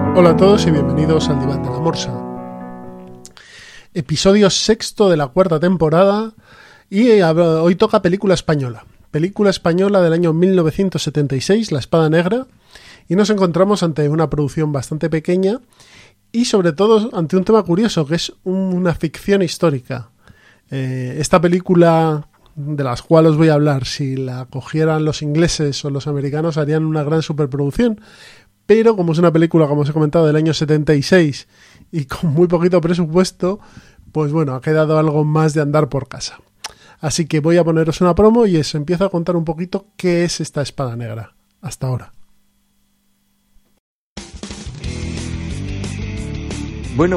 Hola a todos y bienvenidos al Diván de la Morsa. Episodio 6 de la 4ª temporada y hoy toca película española. Película española del año 1976, La Espada Negra, y nos encontramos ante una producción bastante pequeña y sobre todo ante un tema curioso que es una ficción histórica. Esta película de las cuales os voy a hablar, si la cogieran los ingleses o los americanos harían una gran superproducción. Pero como es una película, como os he comentado, del año 76 y con muy poquito presupuesto, pues bueno, ha quedado algo más de andar por casa. Así que voy a poneros una promo y os empiezo a contar un poquito qué es esta Espada Negra hasta ahora. Bueno.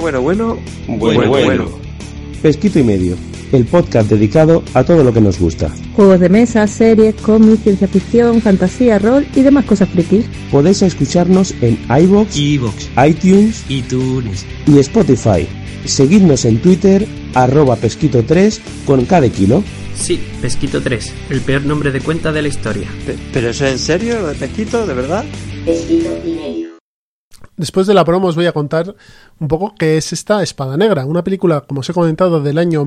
Pesquito y medio, el podcast dedicado a todo lo que nos gusta. Juegos de mesa, series, cómics, ciencia ficción, fantasía, rol y demás cosas frikis. Podéis escucharnos en iVoox, iTunes y Spotify. Seguidnos en Twitter, @pesquito3 con K de kilo. Sí, Pesquito3, el peor nombre de cuenta de la historia. ¿Pero eso es en serio, lo de Pesquito, de verdad? Pesquito y medio. Después de la promo os voy a contar un poco qué es esta Espada Negra, una película, como os he comentado, del año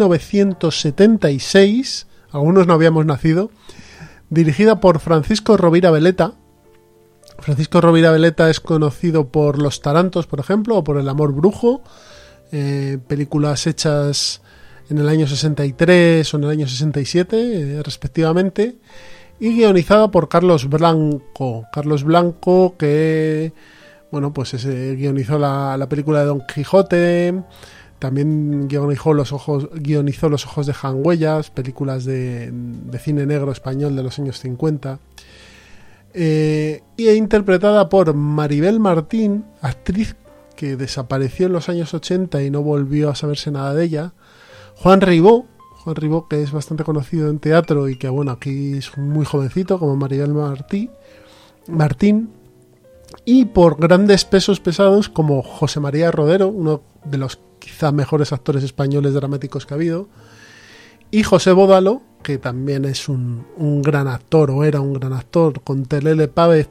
1976, algunos no habíamos nacido, dirigida por Francisco Rovira Veleta. Francisco Rovira Veleta es conocido por Los Tarantos, por ejemplo, o por El Amor Brujo, películas hechas en el año 63 o en el año 67, respectivamente, y guionizada por Carlos Blanco. Carlos Blanco, que bueno, pues guionizó la película de Don Quijote, también guionizó Los Ojos de Jangüellas, películas de cine negro español de los años 50, y interpretada por Maribel Martín, actriz que desapareció en los años 80 y no volvió a saberse nada de ella, Juan Ribó, que es bastante conocido en teatro y que bueno, aquí es muy jovencito como Maribel Martín, y por grandes pesos pesados como José María Rodero, uno de los quizá mejores actores españoles dramáticos que ha habido, y José Bódalo, que también es un gran actor, o era un gran actor, con Terele Pávez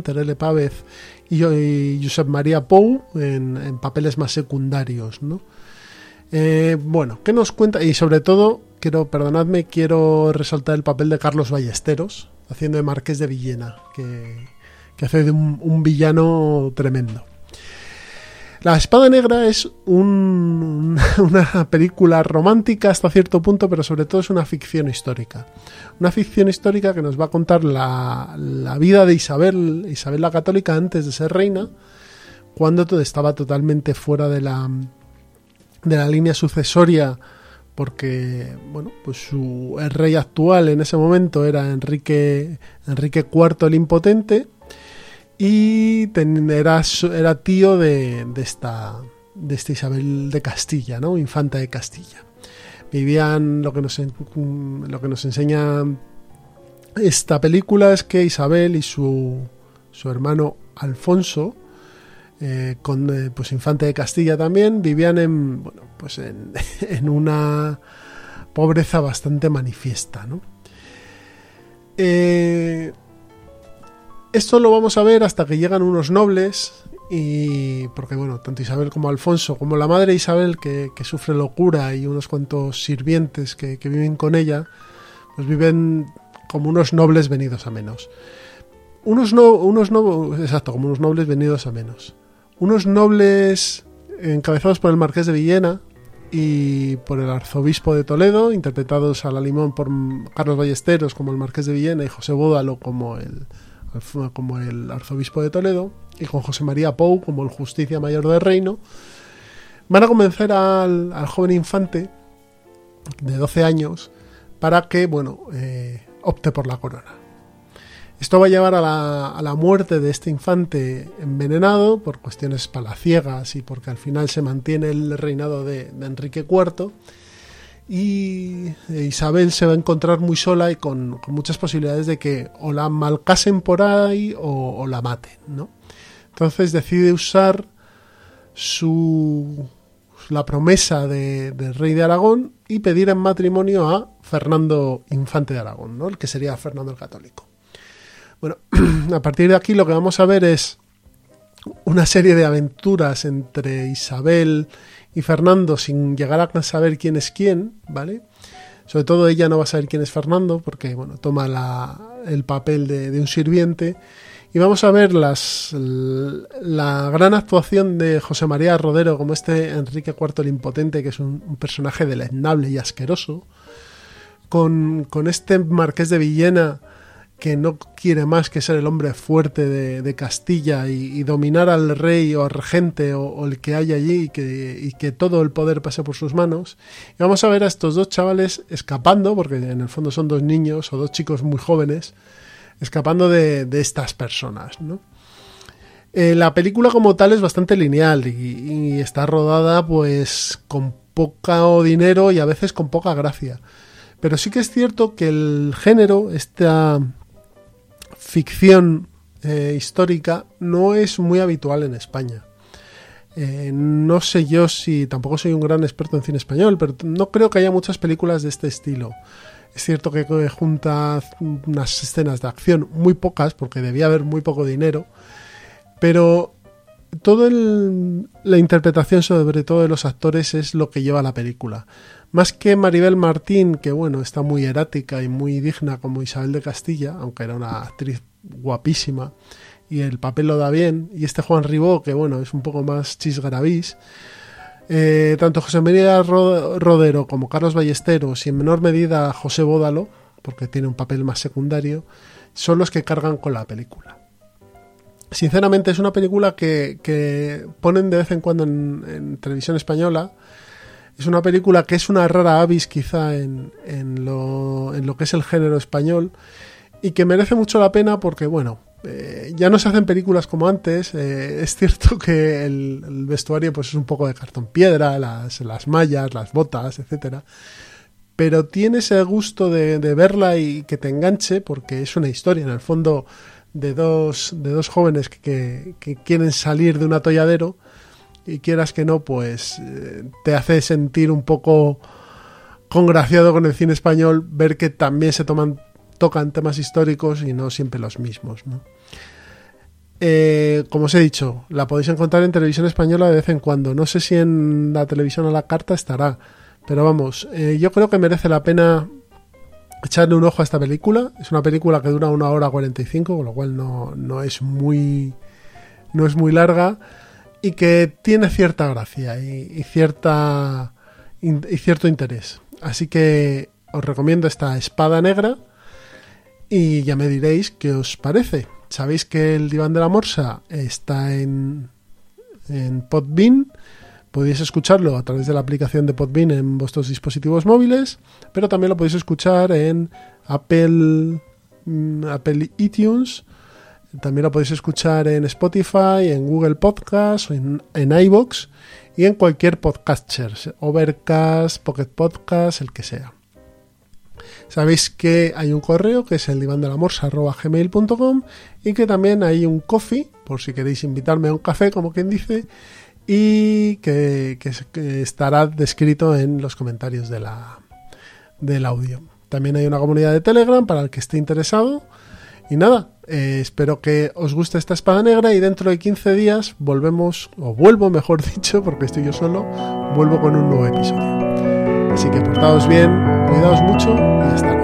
y Josep María Pou en papeles más secundarios, ¿no? Bueno, ¿qué nos cuenta? Y sobre todo, quiero resaltar el papel de Carlos Ballesteros, haciendo de Marqués de Villena, que hace de un villano tremendo. La Espada Negra es una película romántica hasta cierto punto, pero sobre todo es una ficción histórica. Una ficción histórica que nos va a contar la vida de Isabel la Católica antes de ser reina, cuando todo estaba totalmente fuera de la línea sucesoria, porque bueno, pues el rey actual en ese momento era Enrique IV el Impotente, y era tío de esta Isabel de Castilla, ¿no? Infanta de Castilla. Vivían, lo que nos enseña esta película es que Isabel y su hermano Alfonso, pues infante de Castilla también, vivían en una pobreza bastante manifiesta, ¿no? Esto lo vamos a ver hasta que llegan unos nobles, y porque bueno, tanto Isabel como Alfonso, como la madre Isabel que sufre locura, y unos cuantos sirvientes que viven con ella, pues viven como unos nobles venidos a menos. Como unos nobles venidos a menos. Unos nobles encabezados por el Marqués de Villena y por el Arzobispo de Toledo, interpretados a la limón por Carlos Ballesteros como el Marqués de Villena y José Bódalo como el Arzobispo de Toledo, y con José María Pou como el Justicia Mayor del Reino, van a convencer al joven infante de 12 años para que opte por la corona. Esto va a llevar a la muerte de este infante envenenado por cuestiones palaciegas y porque al final se mantiene el reinado de Enrique IV, y Isabel se va a encontrar muy sola y con muchas posibilidades de que o la malcasen por ahí o la maten, ¿no? Entonces decide usar la promesa del rey de Aragón y pedir en matrimonio a Fernando Infante de Aragón, ¿no? El que sería Fernando el Católico. Bueno, a partir de aquí lo que vamos a ver es una serie de aventuras entre Isabel y Fernando sin llegar a saber quién es quién, ¿vale? Sobre todo ella no va a saber quién es Fernando porque, bueno, toma el papel de un sirviente. Y vamos a ver la gran actuación de José María Rodero como Enrique IV el Impotente, que es un personaje deleznable y asqueroso, con este Marqués de Villena que no quiere más que ser el hombre fuerte de Castilla y dominar al rey o al regente o el que haya allí y que todo el poder pase por sus manos. Y vamos a ver a estos dos chavales escapando, porque en el fondo son dos niños o dos chicos muy jóvenes, escapando de estas personas, ¿no? La película como tal es bastante lineal y está rodada pues con poco dinero y a veces con poca gracia. Pero sí que es cierto que el género, esta ficción histórica, no es muy habitual en España. No sé yo si, tampoco soy un gran experto en cine español, pero no creo que haya muchas películas de este estilo. Es cierto que junta unas escenas de acción, muy pocas, porque debía haber muy poco dinero, pero toda la interpretación, sobre todo de los actores, es lo que lleva la película. Más que Maribel Martín, que bueno, está muy erática y muy digna como Isabel de Castilla, aunque era una actriz guapísima, y el papel lo da bien, y este Juan Ribó, que bueno, es un poco más chisgarabís. Tanto José María Rodero como Carlos Ballesteros y en menor medida José Bódalo, porque tiene un papel más secundario, son los que cargan con la película. Sinceramente es una película que ponen de vez en cuando en televisión española. Es una película que es una rara avis quizá en lo que es el género español y que merece mucho la pena porque, bueno, ya no se hacen películas como antes. Es cierto que el vestuario pues es un poco de cartón piedra, las mallas, las botas, etcétera, pero tiene ese gusto de verla y que te enganche porque es una historia en el fondo de dos jóvenes que quieren salir de un atolladero y quieras que no pues te hace sentir un poco congraciado con el cine español ver que también se tocan temas históricos y no siempre los mismos, ¿no? Como os he dicho, la podéis encontrar en televisión española de vez en cuando. No sé si en la televisión a la carta estará, pero vamos, yo creo que merece la pena echarle un ojo a esta película. Es una película que dura 1 hora 45, con lo cual no es muy larga y que tiene cierta gracia y cierto interés. Así que os recomiendo esta Espada Negra y ya me diréis qué os parece. Sabéis que el Diván de la Morsa está en Podbean. Podéis escucharlo a través de la aplicación de Podbean en vuestros dispositivos móviles, pero también lo podéis escuchar en Apple iTunes. También lo podéis escuchar en Spotify, en Google Podcast, en iVoox y en cualquier podcatcher, Overcast, Pocket Podcast, el que sea. Sabéis que hay un correo que es el divandelamorsa@gmail.com y que también hay un coffee, por si queréis invitarme a un café, como quien dice, y que estará descrito en los comentarios del audio. También hay una comunidad de Telegram para el que esté interesado. Y nada, espero que os guste esta Espada Negra y dentro de 15 días vuelvo mejor dicho, porque estoy yo solo, vuelvo con un nuevo episodio. Así que portaos bien, cuidaos mucho y hasta luego.